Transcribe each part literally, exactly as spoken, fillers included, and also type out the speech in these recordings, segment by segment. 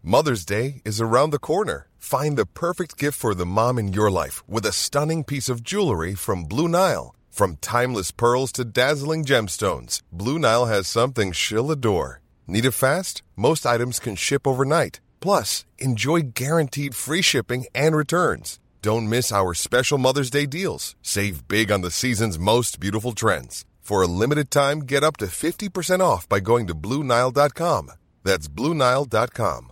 Mother's Day is around the corner. Find the perfect gift for the mom in your life with a stunning piece of jewelry from Blue Nile. From timeless pearls to dazzling gemstones, Blue Nile has something she'll adore. Need it fast? Most items can ship overnight. Plus, enjoy guaranteed free shipping and returns. Don't miss our special Mother's Day deals. Save big on the season's most beautiful trends. For a limited time, get up to fifty percent off by going to Blue Nile dot com. That's Blue Nile dot com.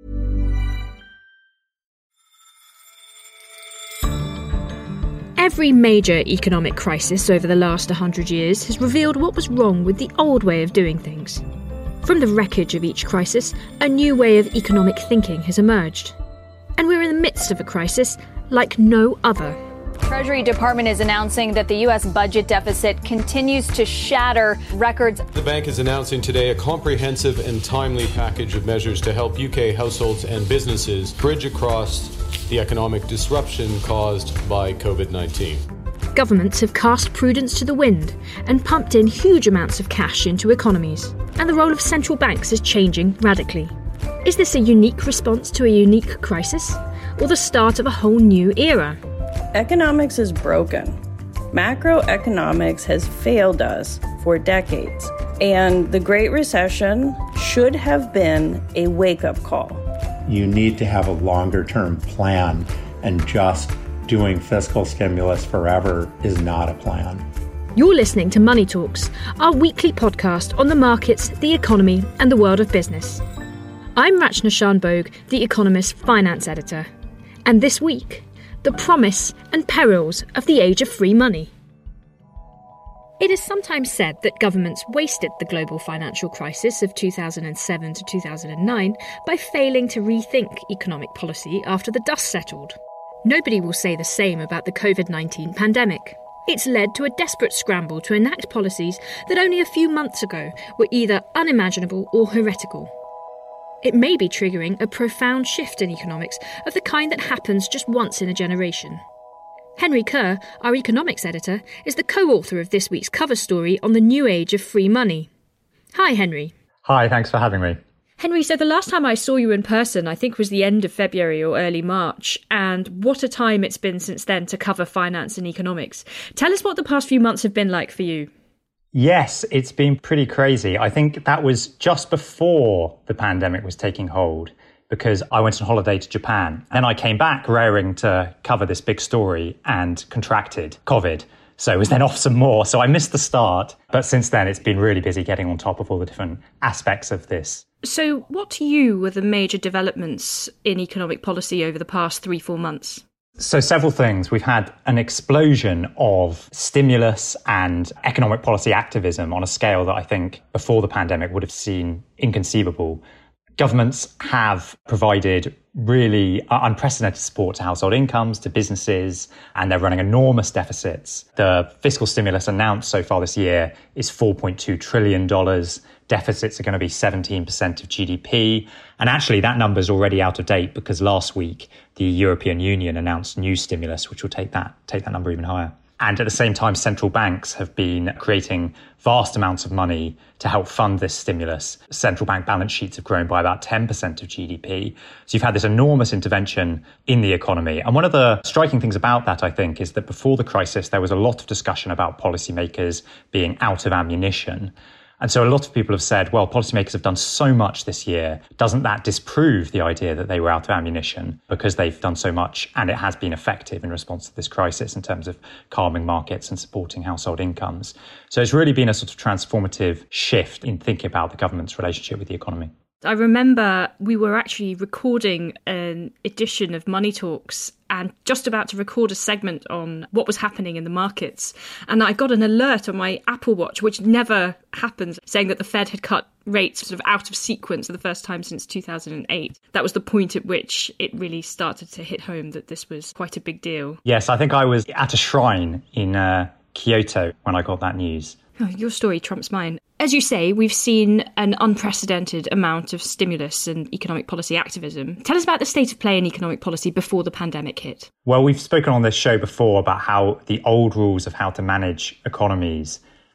Every major economic crisis over the last one hundred years has revealed what was wrong with the old way of doing things. From the wreckage of each crisis, a new way of economic thinking has emerged. And we're in the midst of a crisis like no other. Treasury Department is announcing that the U S budget deficit continues to shatter records. The bank is announcing today a comprehensive and timely package of measures to help U K households and businesses bridge across the economic disruption caused by covid nineteen. Governments have cast prudence to the wind and pumped in huge amounts of cash into economies. And the role of central banks is changing radically. Is this a unique response to a unique crisis, or the start of a whole new era? Economics is broken. Macroeconomics has failed us for decades. And the Great Recession should have been a wake-up call. You need to have a longer-term plan, and just doing fiscal stimulus forever is not a plan. You're listening to Money Talks, our weekly podcast on the markets, the economy, and the world of business. I'm Rachna Shanbhogue, The Economist finance editor. And this week, the promise and perils of the age of free money. It is sometimes said that governments wasted the global financial crisis of two thousand seven to two thousand nine by failing to rethink economic policy after the dust settled. Nobody will say the same about the covid nineteen pandemic. It's led to a desperate scramble to enact policies that only a few months ago were either unimaginable or heretical. It may be triggering a profound shift in economics of the kind that happens just once in a generation. Henry Kerr, our economics editor, is the co-author of this week's cover story on the new age of free money. Hi, Henry. Hi, thanks for having me. Henry, so the last time I saw you in person, I think was the end of February or early March, and what a time it's been since then to cover finance and economics. Tell us what the past few months have been like for you. Yes, it's been pretty crazy. I think that was just before the pandemic was taking hold, because I went on holiday to Japan. Then I came back raring to cover this big story and contracted COVID. So I was then off some more. So I missed the start. But since then, it's been really busy getting on top of all the different aspects of this. So what to you were the major developments in economic policy over the past three, four months? So several things. We've had an explosion of stimulus and economic policy activism on a scale that I think before the pandemic would have seemed inconceivable. Governments have provided really unprecedented support to household incomes, to businesses, and they're running enormous deficits. The fiscal stimulus announced so far this year is four point two trillion dollars. Deficits are going to be seventeen percent of G D P. And actually, that number is already out of date because last week, the European Union announced new stimulus, which will take that, take that number even higher. And at the same time, central banks have been creating vast amounts of money to help fund this stimulus. Central bank balance sheets have grown by about ten percent of G D P. So you've had this enormous intervention in the economy. And one of the striking things about that, I think, is that before the crisis, there was a lot of discussion about policymakers being out of ammunition. And so a lot of people have said, well, policymakers have done so much this year. Doesn't that disprove the idea that they were out of ammunition because they've done so much and it has been effective in response to this crisis in terms of calming markets and supporting household incomes? So it's really been a sort of transformative shift in thinking about the government's relationship with the economy. I remember we were actually recording an edition of Money Talks and just about to record a segment on what was happening in the markets. And I got an alert on my Apple Watch, which never happens, saying that the Fed had cut rates sort of out of sequence for the first time since two thousand eight. That was the point at which it really started to hit home that this was quite a big deal. Yes, I think I was at a shrine in uh, Kyoto when I got that news. Oh, your story trumps mine. As you say, we've seen an unprecedented amount of stimulus and economic policy activism. Tell us about the state of play in economic policy before the pandemic hit. Well, we've spoken on this show before about how the old rules of how to manage economies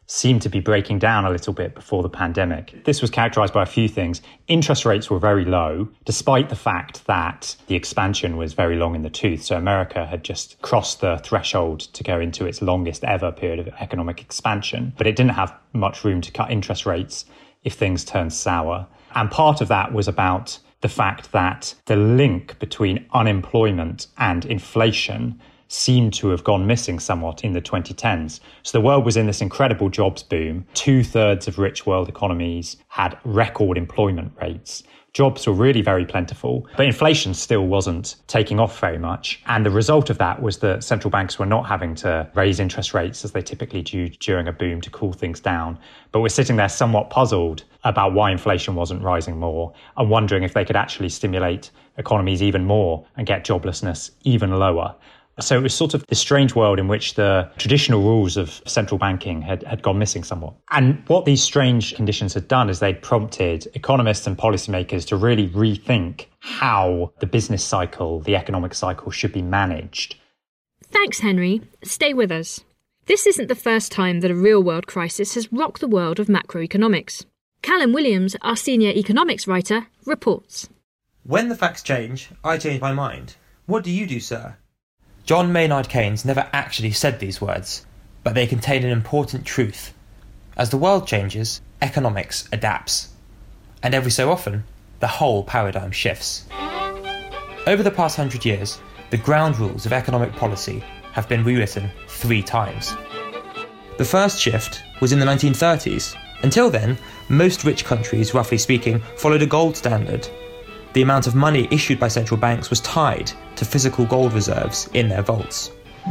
seemed to be breaking down a little bit before the pandemic. This was characterized by a few things. Interest rates were very low, despite the fact that the expansion was very long in the tooth. So America had just crossed the threshold to go into its longest ever period of economic expansion, but it didn't have much room to cut interest rates if things turned sour. And part of that was about the fact that the link between unemployment and inflation seemed to have gone missing somewhat in the twenty tens. So the world was in this incredible jobs boom. Two-thirds of rich world economies had record employment rates. Jobs were really very plentiful, but inflation still wasn't taking off very much. And the result of that was that central banks were not having to raise interest rates as they typically do during a boom to cool things down, but were sitting there somewhat puzzled about why inflation wasn't rising more and wondering if they could actually stimulate economies even more and get joblessness even lower. So it was sort of this strange world in which the traditional rules of central banking had, had gone missing somewhat. And what these strange conditions had done is they'd prompted economists and policymakers to really rethink how the business cycle, the economic cycle, should be managed. Thanks, Henry. Stay with us. This isn't the first time that a real-world crisis has rocked the world of macroeconomics. Callum Williams, our senior economics writer, reports. When the facts change, I change my mind. What do you do, sir? John Maynard Keynes never actually said these words, but they contain an important truth. As the world changes, economics adapts. And every so often, the whole paradigm shifts. Over the past hundred years, the ground rules of economic policy have been rewritten three times. The first shift was in the nineteen thirties. Until then, most rich countries, roughly speaking, followed a gold standard. The amount of money issued by central banks was tied to physical gold reserves in their vaults.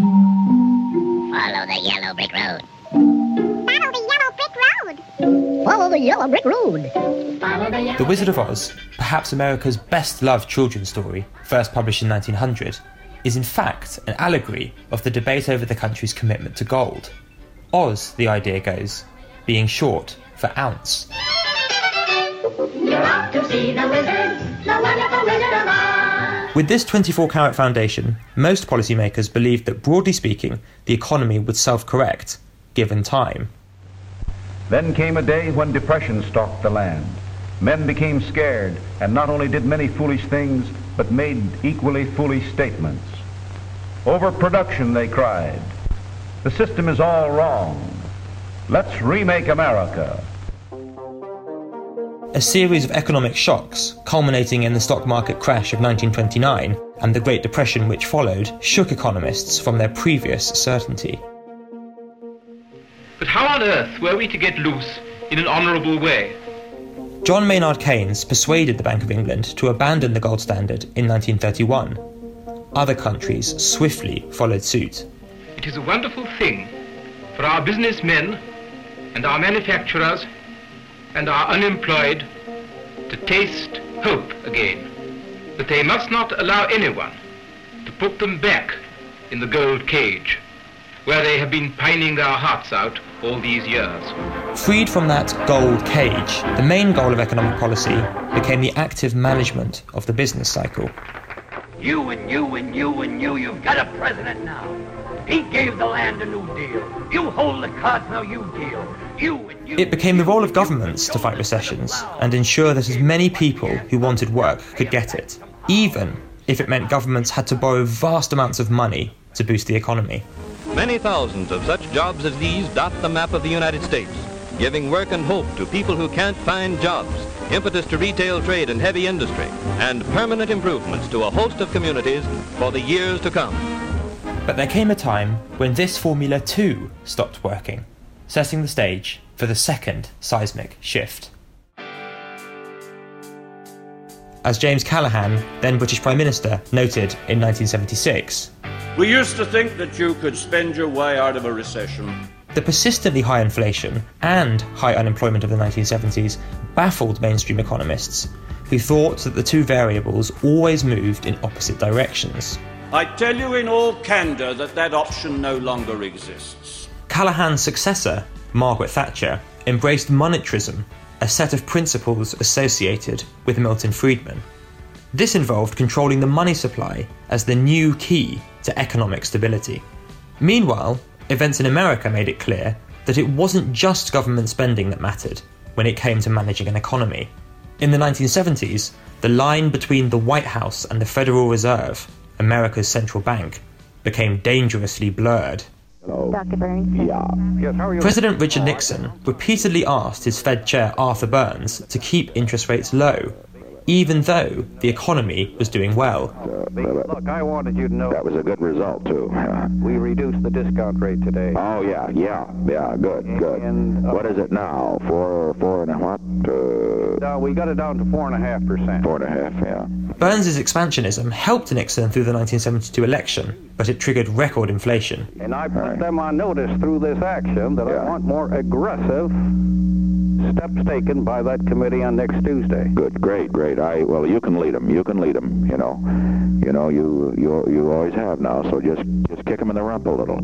Follow the yellow brick road. Follow the yellow brick road. Follow the yellow brick road. Follow the, yellow the Wizard of Oz, perhaps America's best-loved children's story, first published in nineteen hundred, is in fact an allegory of the debate over the country's commitment to gold. Oz, the idea goes, being short for ounce. You're off to see the wizard, the wonderful Wizard of Oz. With this twenty-four carat foundation, most policymakers believed that, broadly speaking, the economy would self-correct, given time. Then came a day when depression stalked the land. Men became scared, and not only did many foolish things, but made equally foolish statements. Overproduction, they cried. The system is all wrong. Let's remake America. A series of economic shocks, culminating in the stock market crash of nineteen twenty-nine and the Great Depression which followed, shook economists from their previous certainty. But how on earth were we to get loose in an honourable way? John Maynard Keynes persuaded the Bank of England to abandon the gold standard in nineteen thirty-one. Other countries swiftly followed suit. It is a wonderful thing for our businessmen and our manufacturers and our unemployed to taste hope again. But they must not allow anyone to put them back in the gold cage, where they have been pining their hearts out all these years. Freed from that gold cage, the main goal of economic policy became the active management of the business cycle. You and you and you and you, you've got a president now. He gave the land a new deal. You hold the cards, now you deal. You and you. It became the role of governments to fight recessions and ensure that as many people who wanted work could get it, even if it meant governments had to borrow vast amounts of money to boost the economy. Many thousands of such jobs as these dot the map of the United States, giving work and hope to people who can't find jobs, impetus to retail trade and heavy industry, and permanent improvements to a host of communities for the years to come. But there came a time when this formula too stopped working, setting the stage for the second seismic shift. As James Callaghan, then British Prime Minister, noted in nineteen seventy-six, "We used to think that you could spend your way out of a recession." The persistently high inflation and high unemployment of the nineteen seventies baffled mainstream economists, who thought that the two variables always moved in opposite directions. I tell you in all candour that that option no longer exists. Callaghan's successor, Margaret Thatcher, embraced monetarism, a set of principles associated with Milton Friedman. This involved controlling the money supply as the new key to economic stability. Meanwhile, events in America made it clear that it wasn't just government spending that mattered when it came to managing an economy. In the nineteen seventies, the line between the White House and the Federal Reserve, America's central bank, became dangerously blurred. Doctor Burns? Yeah. Yes, how are you? President Richard Nixon repeatedly asked his Fed chair Arthur Burns to keep interest rates low, even though the economy was doing well. Look, I wanted you to know that was a good result, too. Uh, we reduced the discount rate today. Oh, yeah, yeah, yeah, good, good. And, uh, what is it now? Four, four and a what? Uh, uh, we got it down to four and a half percent. Four and a half, yeah. Burns' expansionism helped Nixon through the nineteen seventy-two election, but it triggered record inflation. And I put right. them on notice through this action that yeah. I want more aggressive steps taken by that committee on next Tuesday. Good, great, great. I well, you can lead them. You can lead them. You know, you know, you you you always have now. So just just kick them in the rump a little.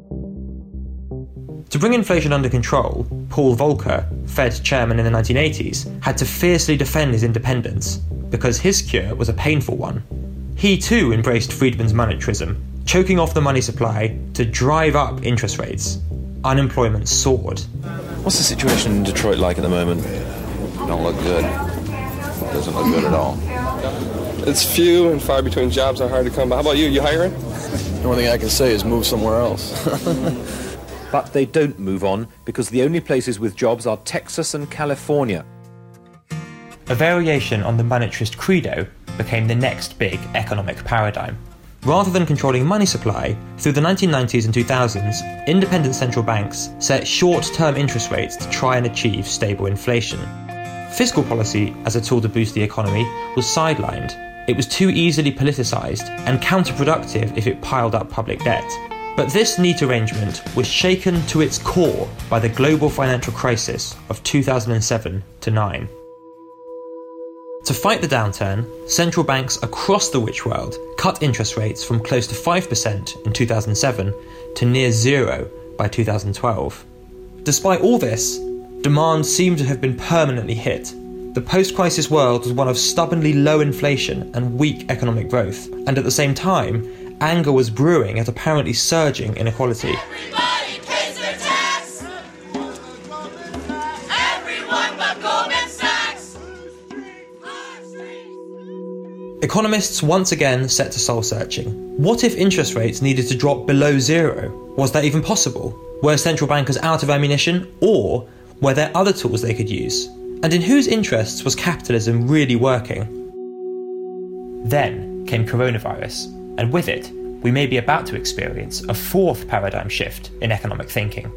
To bring inflation under control, Paul Volcker, Fed chairman in the nineteen eighties, had to fiercely defend his independence because his cure was a painful one. He too embraced Friedman's monetarism, choking off the money supply to drive up interest rates. Unemployment soared. What's the situation in Detroit like at the moment? Don't look good. Doesn't look good at all. It's few and far between. Jobs are hard to come by. How about you? You hiring? The only thing I can say is move somewhere else. But they don't move on because the only places with jobs are Texas and California. A variation on the monetarist credo became the next big economic paradigm. Rather than controlling money supply, through the nineteen nineties and two thousands, independent central banks set short-term interest rates to try and achieve stable inflation. Fiscal policy as a tool to boost the economy was sidelined. It was too easily politicised and counterproductive if it piled up public debt. But this neat arrangement was shaken to its core by the global financial crisis of two thousand seven to nine. To fight the downturn, central banks across the rich world cut interest rates from close to five percent in two thousand seven to near zero by two thousand twelve. Despite all this, demand seemed to have been permanently hit. The post-crisis world was one of stubbornly low inflation and weak economic growth, and at the same time, anger was brewing at apparently surging inequality. Everybody pays their tax. Everyone but Goldman Sachs. Economists once again set to soul-searching. What if interest rates needed to drop below zero? Was that even possible? Were central bankers out of ammunition, or were there other tools they could use? And in whose interests was capitalism really working? Then came coronavirus, and with it, we may be about to experience a fourth paradigm shift in economic thinking.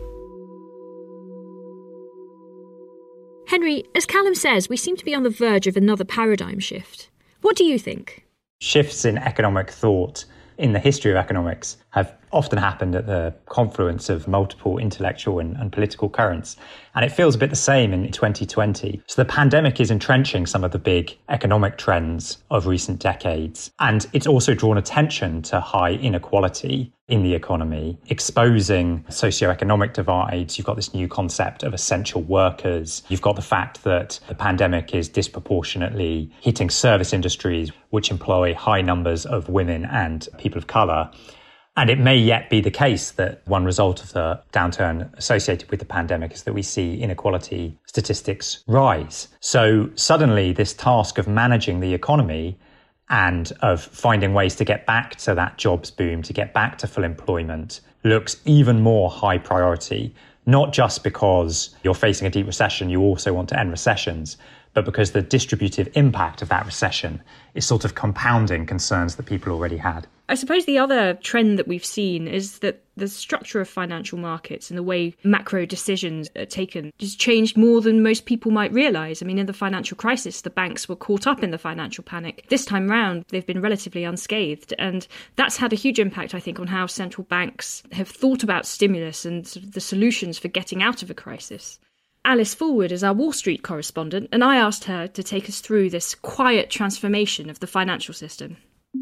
Henry, as Callum says, we seem to be on the verge of another paradigm shift. What do you think? Shifts in economic thought in the history of economics have often happened at the confluence of multiple intellectual and, and political currents. And it feels a bit the same in twenty twenty. So the pandemic is entrenching some of the big economic trends of recent decades. And it's also drawn attention to high inequality in the economy, exposing socioeconomic divides. You've got this new concept of essential workers. You've got the fact that the pandemic is disproportionately hitting service industries, which employ high numbers of women and people of colour. And it may yet be the case that one result of the downturn associated with the pandemic is that we see inequality statistics rise. So suddenly this task of managing the economy and of finding ways to get back to that jobs boom, to get back to full employment, looks even more high priority, not just because you're facing a deep recession, you also want to end recessions, but because the distributive impact of that recession is sort of compounding concerns that people already had. I suppose the other trend that we've seen is that the structure of financial markets and the way macro decisions are taken has changed more than most people might realise. I mean, in the financial crisis, the banks were caught up in the financial panic. This time round, they've been relatively unscathed. And that's had a huge impact, I think, on how central banks have thought about stimulus and sort of the solutions for getting out of a crisis. Alice Fulwood is our Wall Street correspondent, and I asked her to take us through this quiet transformation of the financial system.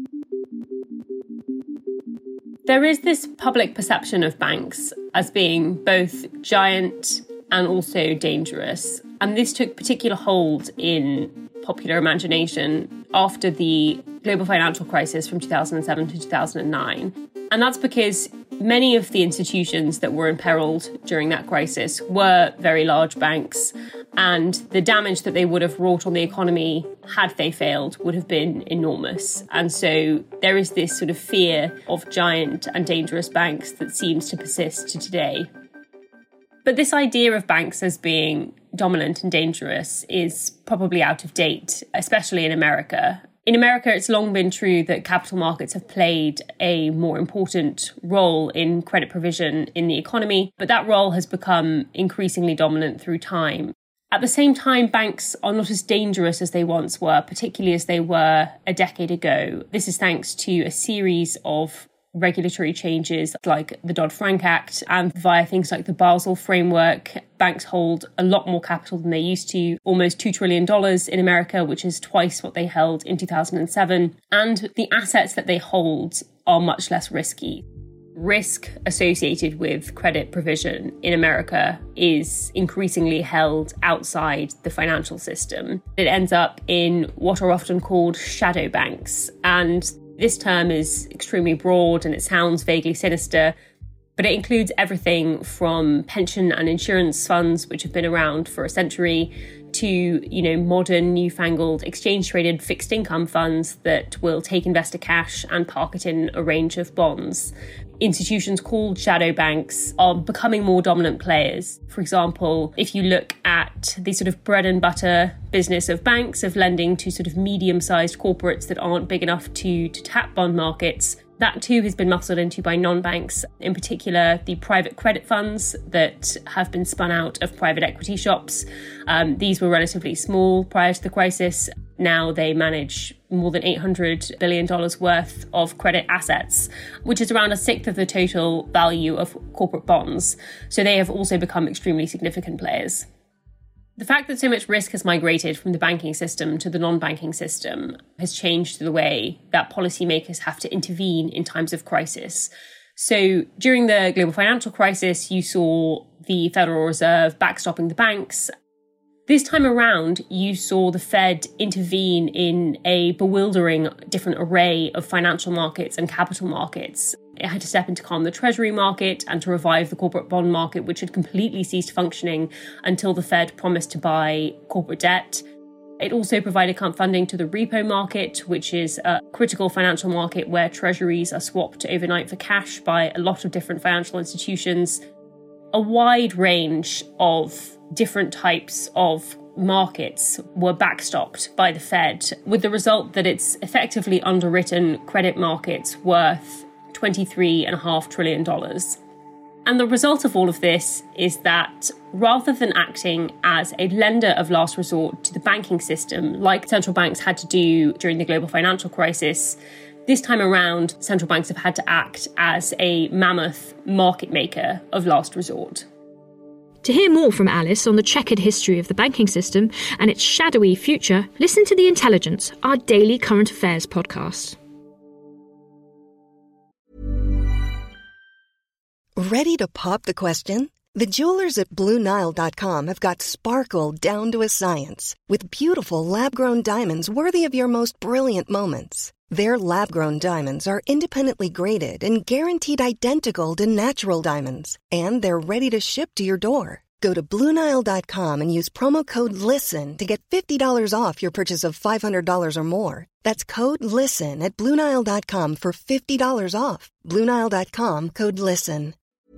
There is this public perception of banks as being both giant and also dangerous. And this took particular hold in popular imagination after the global financial crisis from two thousand seven to two thousand nine. And that's because Many of the institutions that were imperiled during that crisis were very large banks, and the damage that they would have wrought on the economy had they failed would have been enormous. And so there is this sort of fear of giant and dangerous banks that seems to persist to today. But this idea of banks as being dominant and dangerous is probably out of date, especially in America. In America, it's long been true that capital markets have played a more important role in credit provision in the economy, but that role has become increasingly dominant through time. At the same time, banks are not as dangerous as they once were, particularly as they were a decade ago. This is thanks to a series of regulatory changes like the Dodd-Frank Act, and via things like the Basel framework, banks hold a lot more capital than they used to, almost two trillion dollars in America, which is twice what they held in two thousand seven. And the assets that they hold are much less risky. Risk associated with credit provision in America is increasingly held outside the financial system. It ends up in what are often called shadow banks. And this term is extremely broad and it sounds vaguely sinister, but it includes everything from pension and insurance funds, which have been around for a century, to, you know, modern, newfangled, exchange-traded fixed income funds that will take investor cash and park it in a range of bonds. Institutions called shadow banks are becoming more dominant players. For example, if you look at the sort of bread and butter business of banks, of lending to sort of medium-sized corporates that aren't big enough to, to tap bond markets, that too has been muscled into by non-banks, in particular the private credit funds that have been spun out of private equity shops. Um, these were relatively small prior to the crisis. Now they manage more than eight hundred billion dollars worth of credit assets, which is around a sixth of the total value of corporate bonds. So they have also become extremely significant players. The fact that so much risk has migrated from the banking system to the non-banking system has changed the way that policymakers have to intervene in times of crisis. So during the global financial crisis, you saw the Federal Reserve backstopping the banks. This time around, you saw the Fed intervene in a bewildering different array of financial markets and capital markets. It had to step in to calm the Treasury market and to revive the corporate bond market, which had completely ceased functioning until the Fed promised to buy corporate debt. It also provided funding to the repo market, which is a critical financial market where treasuries are swapped overnight for cash by a lot of different financial institutions. A wide range of different types of markets were backstopped by the Fed, with the result that it's effectively underwritten credit markets worth twenty-three point five trillion dollars. And the result of all of this is that rather than acting as a lender of last resort to the banking system, like central banks had to do during the global financial crisis, this time around, central banks have had to act as a mammoth market maker of last resort. To hear more from Alice on the checkered history of the banking system and its shadowy future, listen to The Intelligence, our daily current affairs podcast. Ready to pop the question? The jewelers at Blue Nile dot com have got sparkle down to a science with beautiful lab-grown diamonds worthy of your most brilliant moments. Their lab-grown diamonds are independently graded and guaranteed identical to natural diamonds, and they're ready to ship to your door. Go to Blue Nile dot com and use promo code LISTEN to get fifty dollars off your purchase of five hundred dollars or more. That's code LISTEN at Blue Nile dot com for fifty dollars off. Blue Nile dot com, code LISTEN.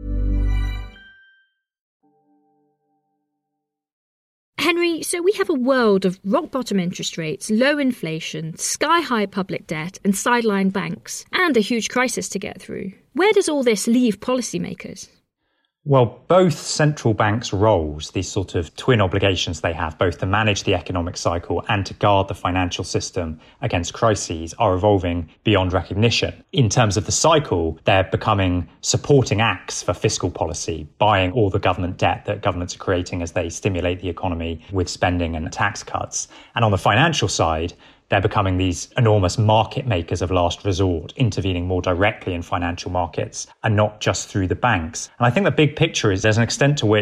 Henry, so we have a world of rock-bottom interest rates, low inflation, sky-high public debt and sideline banks, and a huge crisis to get through. Where does all this leave policymakers? Well, both central banks' roles, these sort of twin obligations they have, both to manage the economic cycle and to guard the financial system against crises, are evolving beyond recognition. In terms of the cycle, they're becoming supporting acts for fiscal policy, buying all the government debt that governments are creating as they stimulate the economy with spending and tax cuts. And on the financial side, they're becoming these enormous market makers of last resort, intervening more directly in financial markets and not just through the banks. And I think the big picture is there's an extent to which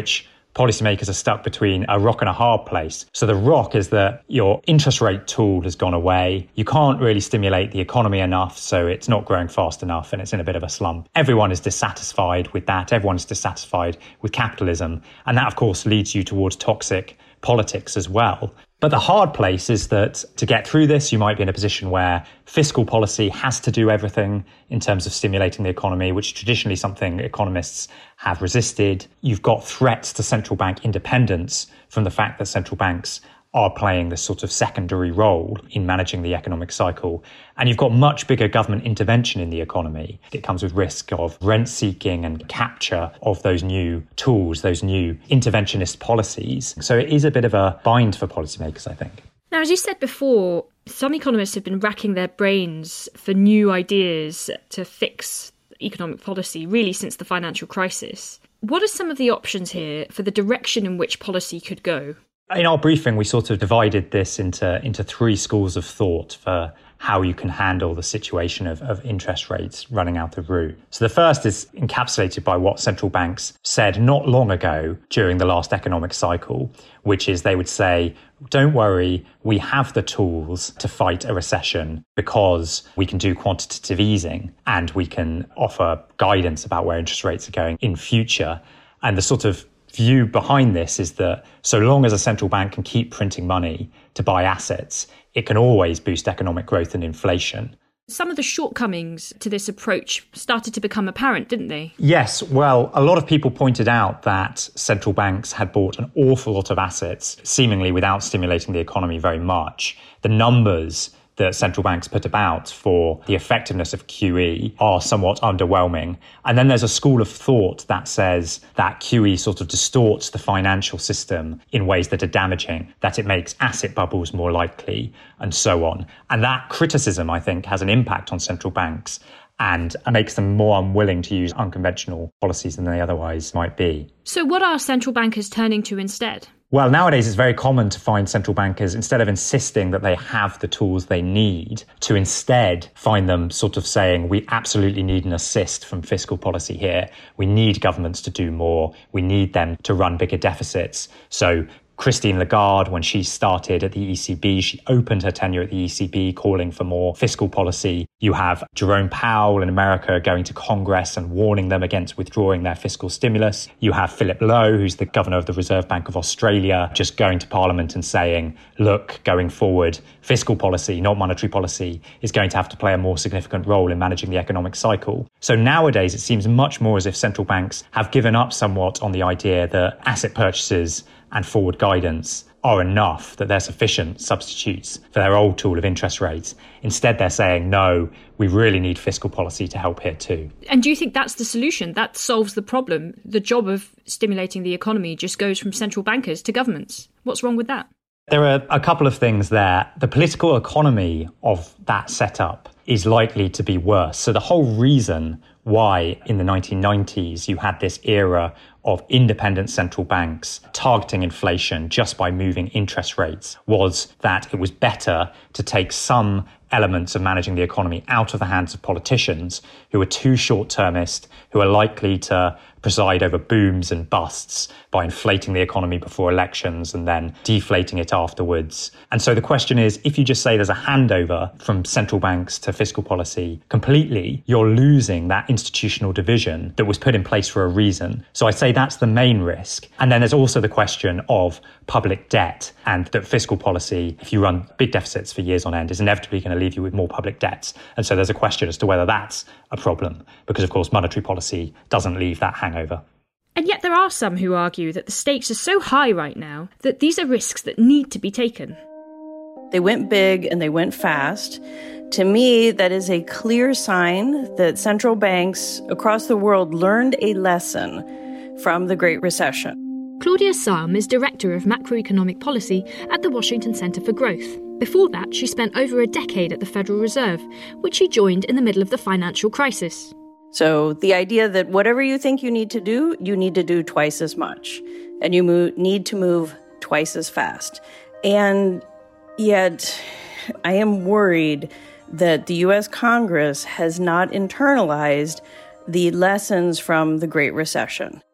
policymakers are stuck between a rock and a hard place. So the rock is that your interest rate tool has gone away. You can't really stimulate the economy enough, so it's not growing fast enough and it's in a bit of a slump. Everyone is dissatisfied with that. Everyone is dissatisfied with capitalism. And that, of course, leads you towards toxic politics as well. But the hard place is that to get through this, you might be in a position where fiscal policy has to do everything in terms of stimulating the economy, which is traditionally something economists have resisted. You've got threats to central bank independence from the fact that central banks are playing this sort of secondary role in managing the economic cycle. And you've got much bigger government intervention in the economy. It comes with risk of rent seeking and capture of those new tools, those new interventionist policies. So it is a bit of a bind for policymakers, I think. Now, as you said before, some economists have been racking their brains for new ideas to fix economic policy, really since the financial crisis. What are some of the options here for the direction in which policy could go? In our briefing, we sort of divided this into, into three schools of thought for how you can handle the situation of, of interest rates running out of route. So the first is encapsulated by what central banks said not long ago during the last economic cycle, which is they would say, don't worry, we have the tools to fight a recession because we can do quantitative easing and we can offer guidance about where interest rates are going in future. And the sort of view behind this is that so long as a central bank can keep printing money to buy assets, it can always boost economic growth and inflation. Some of the shortcomings to this approach started to become apparent, didn't they? Yes. Well, a lot of people pointed out that central banks had bought an awful lot of assets, seemingly without stimulating the economy very much. The numbers that central banks put about for the effectiveness of Q E are somewhat underwhelming. And then there's a school of thought that says that Q E sort of distorts the financial system in ways that are damaging, that it makes asset bubbles more likely, and so on. And that criticism, I think, has an impact on central banks and makes them more unwilling to use unconventional policies than they otherwise might be. So what are central bankers turning to instead? Well, nowadays it's very common to find central bankers, instead of insisting that they have the tools they need, to instead find them sort of saying, we absolutely need an assist from fiscal policy here. We need governments to do more. We need them to run bigger deficits. So Christine Lagarde, when she started at the E C B, she opened her tenure at the E C B calling for more fiscal policy. You have Jerome Powell in America going to Congress and warning them against withdrawing their fiscal stimulus. You have Philip Lowe, who's the governor of the Reserve Bank of Australia, just going to Parliament and saying, look, going forward, fiscal policy, not monetary policy, is going to have to play a more significant role in managing the economic cycle. So nowadays, it seems much more as if central banks have given up somewhat on the idea that asset purchases and forward guidance are enough, that they're sufficient substitutes for their old tool of interest rates. Instead, they're saying, no, we really need fiscal policy to help here too. And do you think that's the solution? That solves the problem? The job of stimulating the economy just goes from central bankers to governments. What's wrong with that? There are a couple of things there. The political economy of that setup is likely to be worse. So the whole reason why in the nineteen nineties you had this era of independent central banks targeting inflation just by moving interest rates was that it was better to take some elements of managing the economy out of the hands of politicians who are too short-termist, who are likely to preside over booms and busts by inflating the economy before elections and then deflating it afterwards. And so the question is, if you just say there's a handover from central banks to fiscal policy completely, you're losing that institutional division that was put in place for a reason. So I'd say that's the main risk. And then there's also the question of public debt, and that fiscal policy, if you run big deficits for years on end, is inevitably going to leave you with more public debts. And so there's a question as to whether that's a problem, because of course monetary policy doesn't leave that hangover. And yet there are some who argue that the stakes are so high right now that these are risks that need to be taken. They went big and they went fast. To me, that is a clear sign that central banks across the world learned a lesson from the Great Recession. Claudia Sahm is Director of Macroeconomic Policy at the Washington Center for Growth. Before that, she spent over a decade at the Federal Reserve, which she joined in the middle of the financial crisis. So the idea that whatever you think you need to do, you need to do twice as much, and you move, need to move twice as fast. And yet, I am worried that the U S Congress has not internalized the lessons from the Great Recession.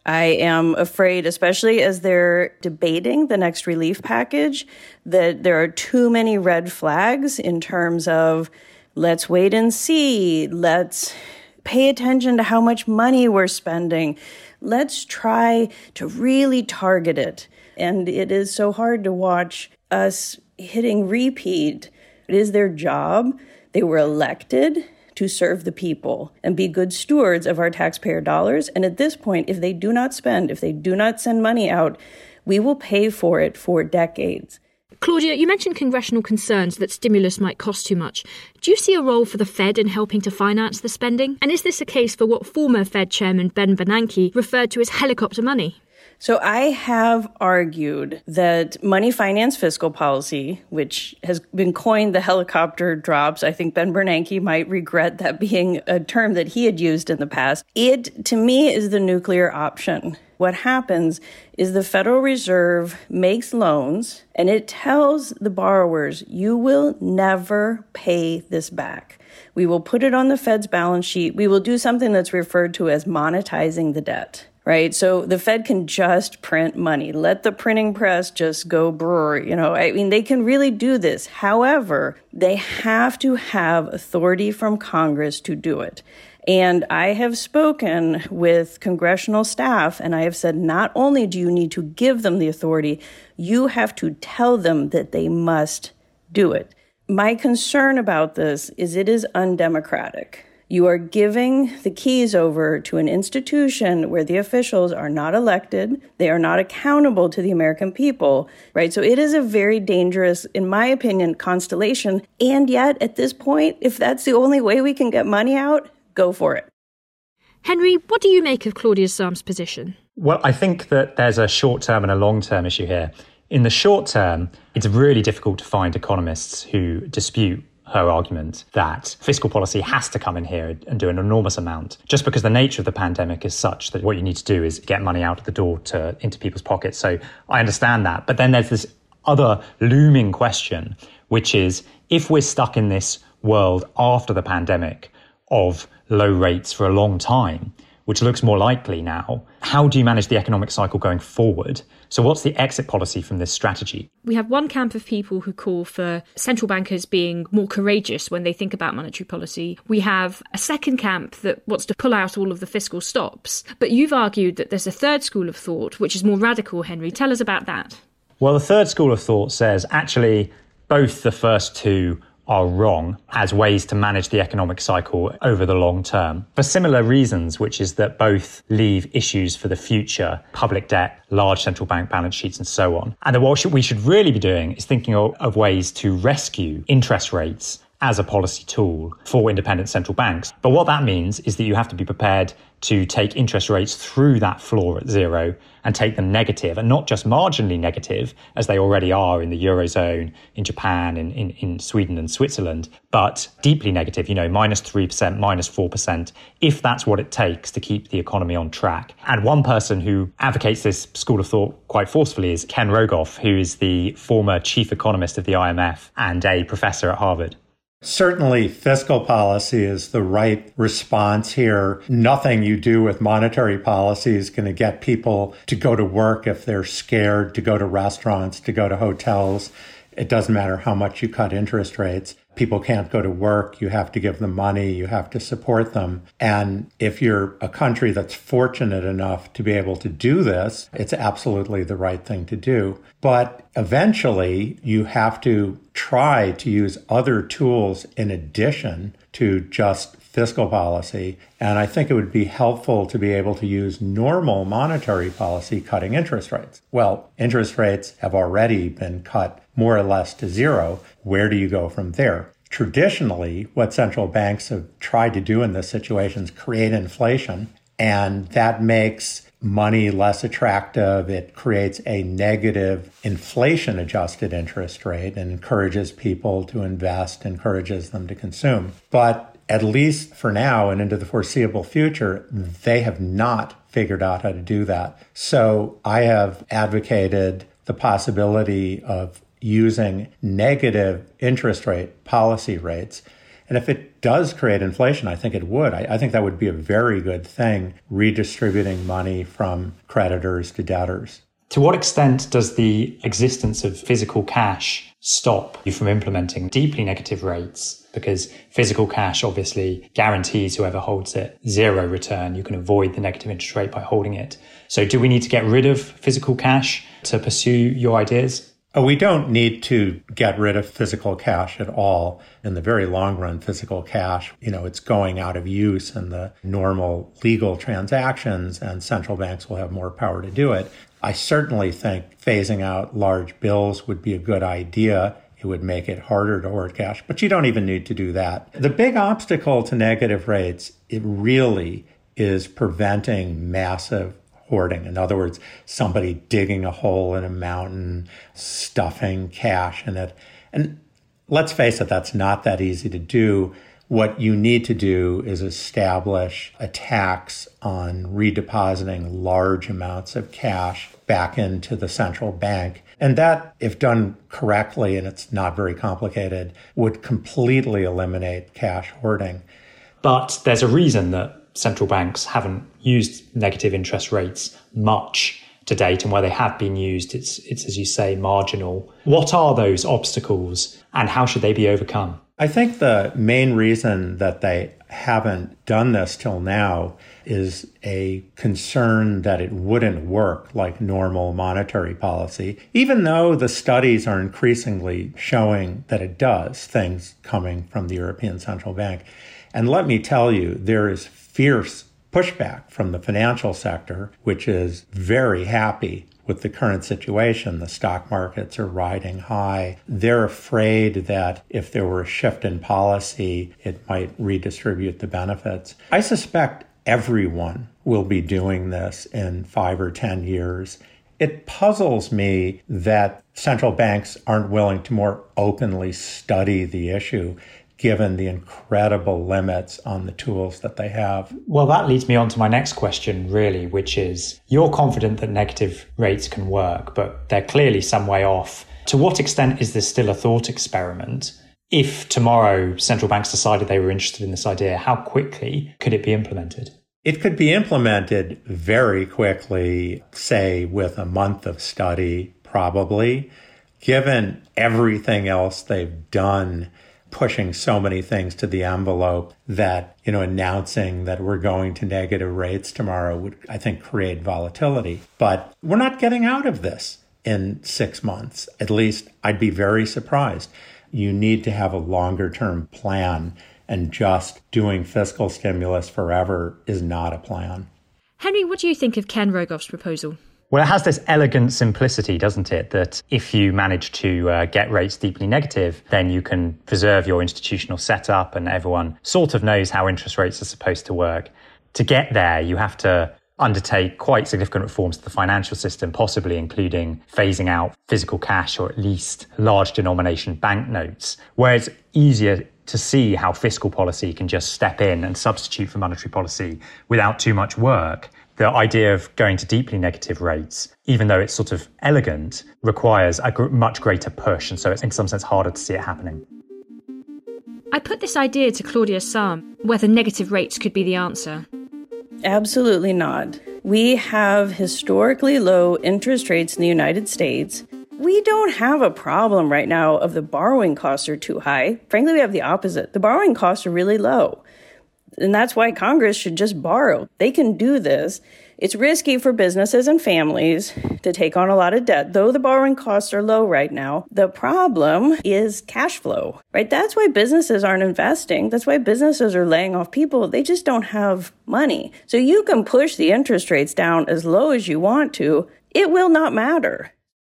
I am afraid, especially as they're debating the next relief package, that there are too many red flags in terms of let's wait and see, let's pay attention to how much money we're spending, let's try to really target it. And it is so hard to watch us hitting repeat. It is their job. They were elected to serve the people and be good stewards of our taxpayer dollars. And at this point, if they do not spend, if they do not send money out, we will pay for it for decades. Claudia, you mentioned congressional concerns that stimulus might cost too much. Do you see a role for the Fed in helping to finance the spending? And is this a case for what former Fed Chairman Ben Bernanke referred to as helicopter money? So I have argued that money finance fiscal policy, which has been coined the helicopter drops, I think Ben Bernanke might regret that being a term that he had used in the past. It, to me, is the nuclear option. What happens is the Federal Reserve makes loans and it tells the borrowers, you will never pay this back. We will put it on the Fed's balance sheet. We will do something that's referred to as monetizing the debt. Right. So the Fed can just print money. Let the printing press just go brr. You know, I mean, they can really do this. However, they have to have authority from Congress to do it. And I have spoken with congressional staff and I have said, not only do you need to give them the authority, you have to tell them that they must do it. My concern about this is it is undemocratic. You are giving the keys over to an institution where the officials are not elected. They are not accountable to the American people, right? So it is a very dangerous, in my opinion, constellation. And yet, at this point, if that's the only way we can get money out, go for it. Henry, what do you make of Claudia Samm's position? Well, I think that there's a short-term and a long-term issue here. In the short term, it's really difficult to find economists who dispute her argument that fiscal policy has to come in here and do an enormous amount, just because the nature of the pandemic is such that what you need to do is get money out of the door to into people's pockets. So I understand that. But then there's this other looming question, which is if we're stuck in this world after the pandemic of low rates for a long time, which looks more likely now, how do you manage the economic cycle going forward? So what's the exit policy from this strategy? We have one camp of people who call for central bankers being more courageous when they think about monetary policy. We have a second camp that wants to pull out all of the fiscal stops. But you've argued that there's a third school of thought, which is more radical, Henry. Tell us about that. Well, the third school of thought says actually both the first two are wrong as ways to manage the economic cycle over the long term for similar reasons, which is that both leave issues for the future, public debt, large central bank balance sheets and so on. And what we should really be doing is thinking of, of ways to rescue interest rates as a policy tool for independent central banks. But what that means is that you have to be prepared to take interest rates through that floor at zero and take them negative, and not just marginally negative, as they already are in the Eurozone, in Japan, in, in, in Sweden and Switzerland, but deeply negative, you know, minus three percent, minus four percent, if that's what it takes to keep the economy on track. And one person who advocates this school of thought quite forcefully is Ken Rogoff, who is the former chief economist of the I M F and a professor at Harvard. Certainly, fiscal policy is the right response here. Nothing you do with monetary policy is going to get people to go to work if they're scared, to go to restaurants, to go to hotels. It doesn't matter how much you cut interest rates. People can't go to work. You have to give them money. You have to support them. And if you're a country that's fortunate enough to be able to do this, it's absolutely the right thing to do. But eventually, you have to try to use other tools in addition to just fiscal policy. And I think it would be helpful to be able to use normal monetary policy, cutting interest rates. Well, interest rates have already been cut more or less to zero. Where do you go from there? Traditionally, what central banks have tried to do in this situation is create inflation, and that makes money less attractive. It creates a negative inflation-adjusted interest rate and encourages people to invest, encourages them to consume. But at least for now and into the foreseeable future, they have not figured out how to do that. So I have advocated the possibility of using negative interest rate policy rates. And if it does create inflation, I think it would. I, I think that would be a very good thing, redistributing money from creditors to debtors. To what extent does the existence of physical cash stop you from implementing deeply negative rates? Because physical cash obviously guarantees whoever holds it zero return. You can avoid the negative interest rate by holding it. So do we need to get rid of physical cash to pursue your ideas? Oh, we don't need to get rid of physical cash at all. In the very long run, physical cash, you know, it's going out of use in the normal legal transactions, and central banks will have more power to do it. I certainly think phasing out large bills would be a good idea. It would make it harder to hoard cash, but you don't even need to do that. The big obstacle to negative rates, it really is preventing massive hoarding. In other words, somebody digging a hole in a mountain, stuffing cash in it. And let's face it, that's not that easy to do. What you need to do is establish a tax on redepositing large amounts of cash back into the central bank. And that, if done correctly, and it's not very complicated, would completely eliminate cash hoarding. But there's a reason that central banks haven't used negative interest rates much to date, and where they have been used, it's, it's as you say, marginal. What are those obstacles, and how should they be overcome? I think the main reason that they haven't done this till now is a concern that it wouldn't work like normal monetary policy, even though the studies are increasingly showing that it does, things coming from the European Central Bank. And let me tell you, there is fierce pushback from the financial sector, which is very happy with the current situation. The stock markets are riding high. They're afraid that if there were a shift in policy, it might redistribute the benefits. I suspect everyone will be doing this in five or ten years. It puzzles me that central banks aren't willing to more openly study the issue, given the incredible limits on the tools that they have. Well, that leads me on to my next question, really, which is, you're confident that negative rates can work, but they're clearly some way off. To what extent is this still a thought experiment? If tomorrow central banks decided they were interested in this idea, how quickly could it be implemented? It could be implemented very quickly, say with a month of study, probably. Given everything else they've done, pushing so many things to the envelope, that, you know, announcing that we're going to negative rates tomorrow would, I think, create volatility. But we're not getting out of this in six months. At least I'd be very surprised. You need to have a longer term plan, and just doing fiscal stimulus forever is not a plan. Henry, what do you think of Ken Rogoff's proposal? Well, it has this elegant simplicity, doesn't it? That if you manage to uh, get rates deeply negative, then you can preserve your institutional setup and everyone sort of knows how interest rates are supposed to work. To get there, you have to undertake quite significant reforms to the financial system, possibly including phasing out physical cash or at least large denomination banknotes, where it's easier to see how fiscal policy can just step in and substitute for monetary policy without too much work. The idea of going to deeply negative rates, even though it's sort of elegant, requires a gr- much greater push. And so it's in some sense harder to see it happening. I put this idea to Claudia Sahm, whether negative rates could be the answer. Absolutely not. We have historically low interest rates in the United States. We don't have a problem right now of the borrowing costs are too high. Frankly, we have the opposite. The borrowing costs are really low. And that's why Congress should just borrow. They can do this. It's risky for businesses and families to take on a lot of debt, though the borrowing costs are low right now. The problem is cash flow, right? That's why businesses aren't investing. That's why businesses are laying off people. They just don't have money. So you can push the interest rates down as low as you want to. It will not matter.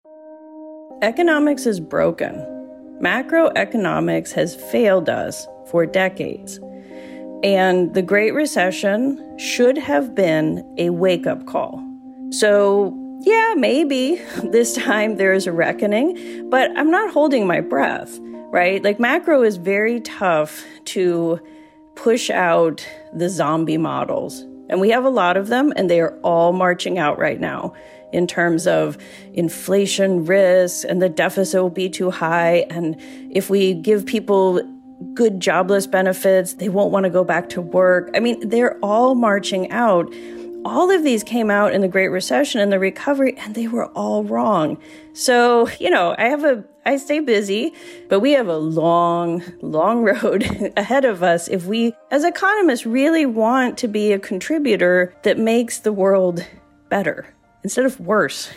Economics is broken. Macroeconomics has failed us for decades. And the Great Recession should have been a wake-up call. So, yeah, maybe this time there is a reckoning, but I'm not holding my breath, right? Like, macro is very tough to push out the zombie models. And we have a lot of them, and they are all marching out right now in terms of inflation risk, and the deficit will be too high. And if we give people good jobless benefits. They won't want to go back to work. I mean, they're all marching out. All of these came out in the Great Recession and the recovery, and they were all wrong. So, you know, I have a, I stay busy, but we have a long, long road ahead of us if we, as economists, really want to be a contributor that makes the world better instead of worse.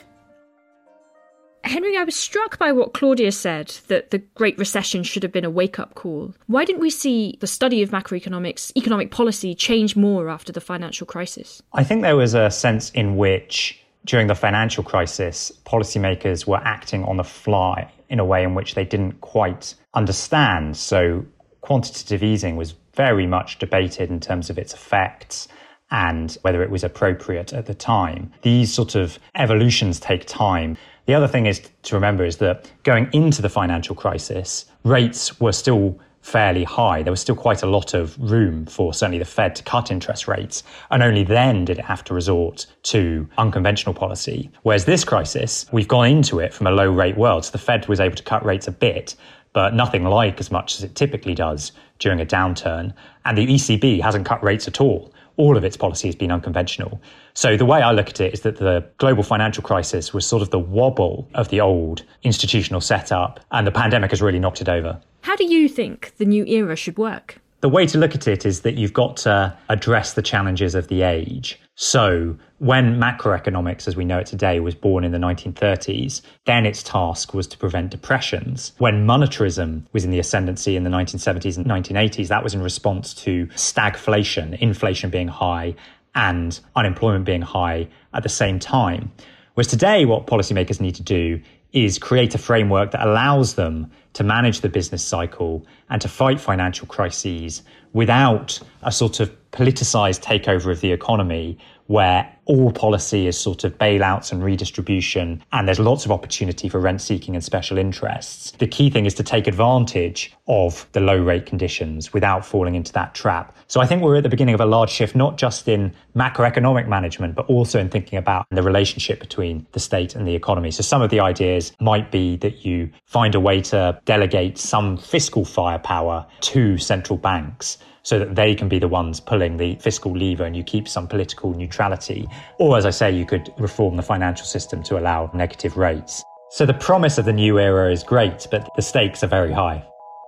Henry, I was struck by what Claudia said, that the Great Recession should have been a wake-up call. Why didn't we see the study of macroeconomics, economic policy, change more after the financial crisis? I think there was a sense in which, during the financial crisis, policymakers were acting on the fly in a way in which they didn't quite understand. So quantitative easing was very much debated in terms of its effects and whether it was appropriate at the time. These sort of evolutions take time. The other thing is to remember is that going into the financial crisis, rates were still fairly high. There was still quite a lot of room for certainly the Fed to cut interest rates. And only then did it have to resort to unconventional policy. Whereas this crisis, we've gone into it from a low rate world. So the Fed was able to cut rates a bit, but nothing like as much as it typically does during a downturn. And the E C B hasn't cut rates at all. All of its policy has been unconventional. So the way I look at it is that the global financial crisis was sort of the wobble of the old institutional setup, and the pandemic has really knocked it over. How do you think the new era should work? The way to look at it is that you've got to address the challenges of the age. So when macroeconomics, as we know it today, was born in the nineteen thirties, then its task was to prevent depressions. When monetarism was in the ascendancy in the nineteen seventies and nineteen eighties, that was in response to stagflation, inflation being high and unemployment being high at the same time. Whereas today, what policymakers need to do is create a framework that allows them to manage the business cycle and to fight financial crises without a sort of politicized takeover of the economy where all policy is sort of bailouts and redistribution, and there's lots of opportunity for rent-seeking and special interests. The key thing is to take advantage of the low-rate conditions without falling into that trap. So I think we're at the beginning of a large shift, not just in macroeconomic management, but also in thinking about the relationship between the state and the economy. So some of the ideas might be that you find a way to delegate some fiscal firepower to central banks so that they can be the ones pulling the fiscal lever and you keep some political neutrality. Or, as I say, you could reform the financial system to allow negative rates. So the promise of the new era is great, but the stakes are very high.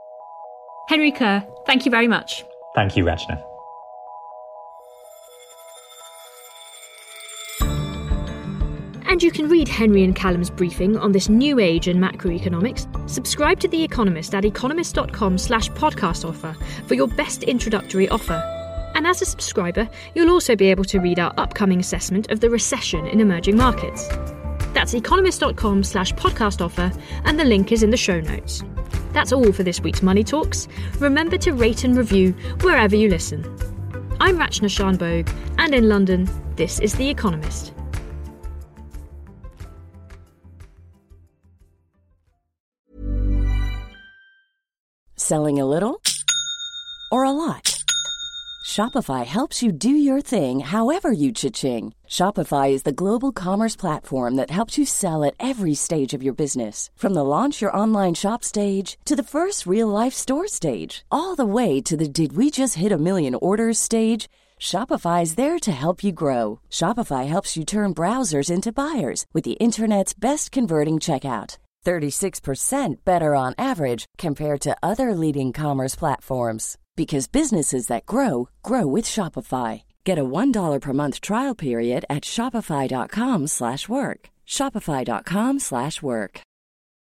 Henry Kerr, thank you very much. Thank you, Rachna. And you can read Henry and Callum's briefing on this new age in macroeconomics. Subscribe to The Economist at economist.com slash podcast offer for your best introductory offer. And as a subscriber, you'll also be able to read our upcoming assessment of the recession in emerging markets. That's economist.com slash podcast offer, and the link is in the show notes. That's all for this week's Money Talks. Remember to rate and review wherever you listen. I'm Rachna Shanbhogue, and in London, this is The Economist. Selling a little or a lot? Shopify helps you do your thing however you cha-ching. Shopify is the global commerce platform that helps you sell at every stage of your business. From the launch your online shop stage to the first real-life store stage, all the way to the did we just hit a million orders stage. Shopify's there to help you grow. Shopify helps you turn browsers into buyers with the internet's best converting checkout. thirty-six percent better on average compared to other leading commerce platforms. Because businesses that grow, grow with Shopify. Get a one dollar per month trial period at shopify.com slash work. Shopify.com slash work.